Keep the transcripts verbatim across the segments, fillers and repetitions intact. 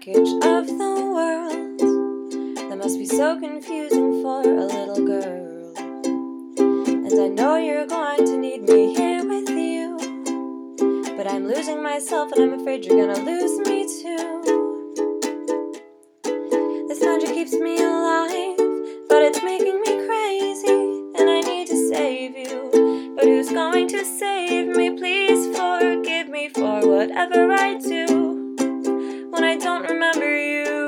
wreckage of the world. That must be so confusing for a little girl. And I know you're going to need me here with you, but I'm losing myself and I'm afraid you're gonna lose me too. This magic keeps me alive, but it's making me crazy, and I need to save you. But who's going to save me? Please forgive me for whatever I do when I don't remember you.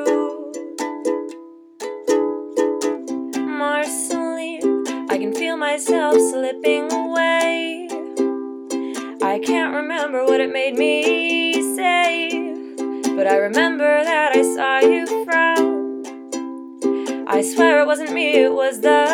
Marceline, I can feel myself slipping away. I can't remember what it made me say, but I remember that I saw you frown. I swear it wasn't me, it was the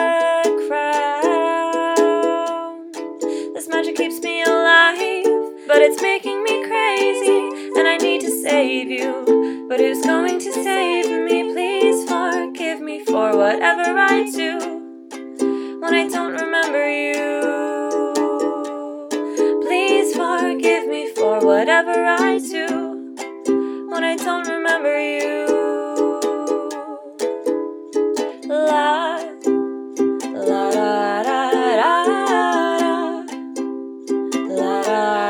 crown. This magic keeps me alive, but it's making me crazy, and I need to save you. But who's going to save me? Please forgive me for whatever I do when I don't remember you. Please forgive me for whatever I do when I don't remember you. La, la, da, da, da, da, la, da.